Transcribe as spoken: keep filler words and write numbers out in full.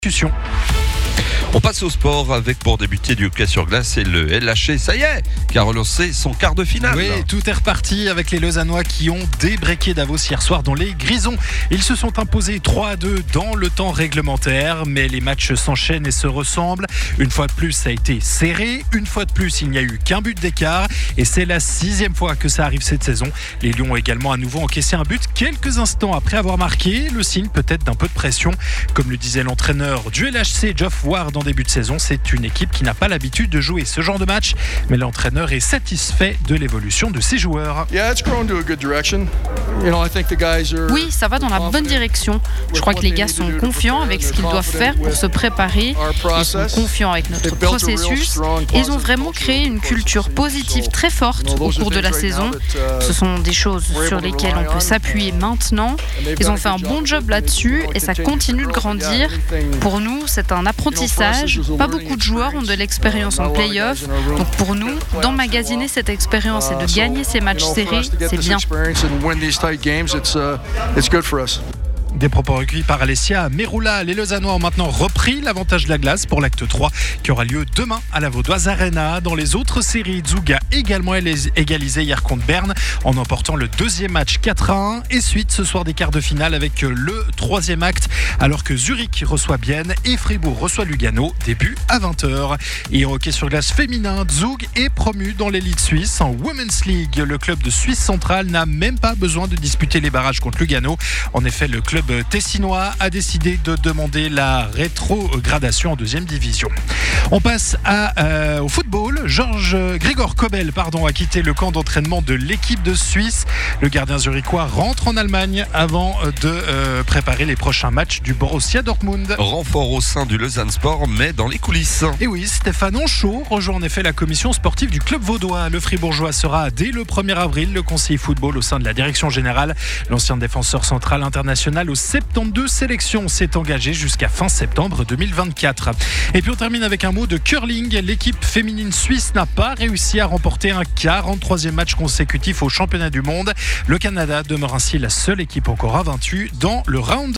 Discussion. On passe au sport avec, pour débuter, du hockey sur glace et le L H C, ça y est, qui a relancé son quart de finale. Oui, tout est reparti avec les Lausannois qui ont débreaké Davos hier soir dans les Grisons. Ils se sont imposés trois à deux dans le temps réglementaire, mais les matchs s'enchaînent et se ressemblent. Une fois de plus, ça a été serré. Une fois de plus, il n'y a eu qu'un but d'écart. Et c'est la sixième fois que ça arrive cette saison. Les Lions ont également à nouveau encaissé un but quelques instants après avoir marqué. Le signe peut-être d'un peu de pression. Comme le disait l'entraîneur du L H C, Geoff Ward, en début de saison, c'est une équipe qui n'a pas l'habitude de jouer ce genre de match, mais l'entraîneur est satisfait de l'évolution de ses joueurs. Oui, ça va dans la bonne direction. Je crois que les gars sont confiants avec ce qu'ils doivent faire pour se préparer. Ils sont confiants avec notre processus. Ils ont vraiment créé une culture positive très forte au cours de la saison. Ce sont des choses sur lesquelles on peut s'appuyer maintenant. Ils ont fait un bon job là-dessus et ça continue de grandir. Pour nous, c'est un apprentissage. Pas beaucoup de joueurs ont de l'expérience en play-off. Donc pour nous, d'emmagasiner cette expérience et de gagner ces matchs serrés, c'est bien. Des propos recueillis par Alessia Meroula. Les Lausannois ont maintenant repris l'avantage de la glace pour l'acte trois qui aura lieu demain à la Vaudoise Arena. Dans les autres séries, Zug a également égalisé hier contre Berne en emportant le deuxième match quatre à un. Et suite ce soir des quarts de finale avec le troisième acte alors que Zurich reçoit Bienne et Fribourg reçoit Lugano, début à vingt heures. Et en hockey sur glace féminin, Zug est promu dans l'élite suisse en Women's League. Le club de Suisse centrale n'a même pas besoin de disputer les barrages contre Lugano. En effet, le club tessinois a décidé de demander la rétrogradation en deuxième division. On passe à, euh, au football. Georges Grégor Kobel pardon, a quitté le camp d'entraînement de l'équipe de Suisse. Le gardien zurichois rentre en Allemagne avant de euh, préparer les prochains matchs du Borussia Dortmund. Renfort au sein du Lausanne Sport, mais dans les coulisses. Et oui, Stéphane Onchaud rejoint en effet la commission sportive du club vaudois. Le Fribourgeois sera dès le premier avril le conseiller football au sein de la direction générale. L'ancien défenseur central international aux soixante-douze sélections s'est engagé jusqu'à fin septembre deux mille vingt-quatre. Et puis on termine avec un mot de curling. L'équipe féminine suisse n'a pas réussi à remporter un quarante-troisième match consécutif au championnat du monde. Le Canada demeure ainsi la seule équipe encore invaincue dans le round